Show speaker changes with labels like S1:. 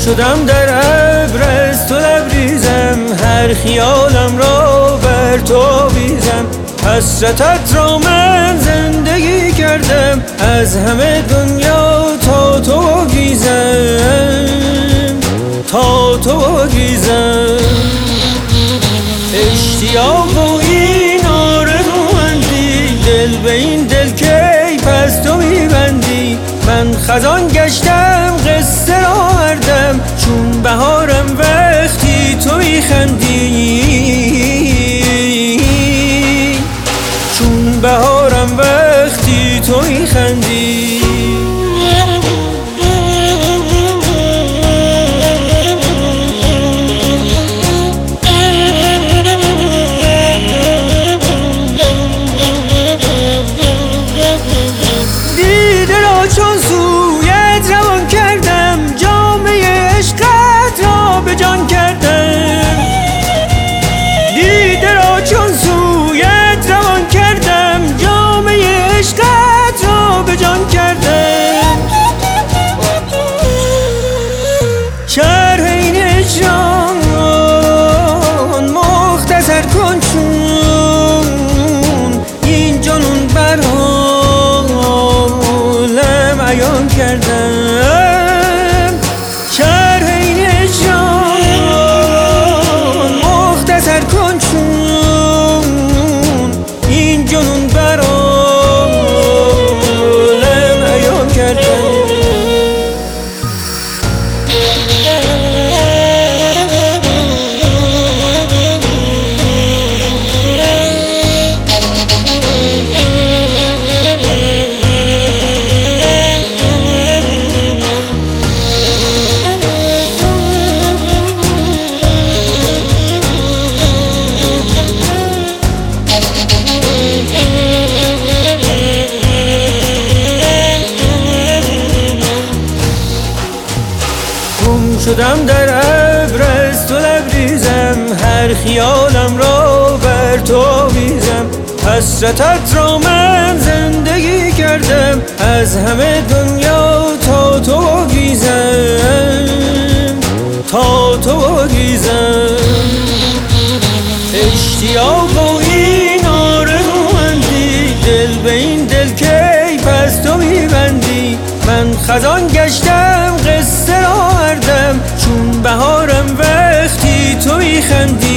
S1: شدم در ابر از تو لبریزم، هر خیالم را بر تو بیزم. حسرتت را من زندگی کردم، از همه دنیا تا تو گیزم، تا تو گیزم. اشتیاق و این آرزومندی، دل به این دل کی پس تو میبندی. من خزان گشتم قصه را هردم، چون بهارم وقتی تو میخندی، چون بهارم وقتی تو میخندی. چون سویت روان کردم، جامعه عشقت را به جان کردم. دیده را چون سویت روان کردم، جامعه عشقت را به جان کردم. شرح این اجرام مختصر کن، چون این جنون برام بیان کردم. شرح این اجرام مختصر کن، چون این جنون برام بیان کردم. شدم در ابر از تو لبریزم، هر خیالم را بر تو بیزم. حسرتت را من زندگی کردم، از همه دنیا تا تو گیزم، تا تو گیزم. اشتیاق و این آرزومندی، دل به این دل کی پس تو میبندی. من خزان گشتم قصه را هردم، چون بهارم وقتی تو میخندی.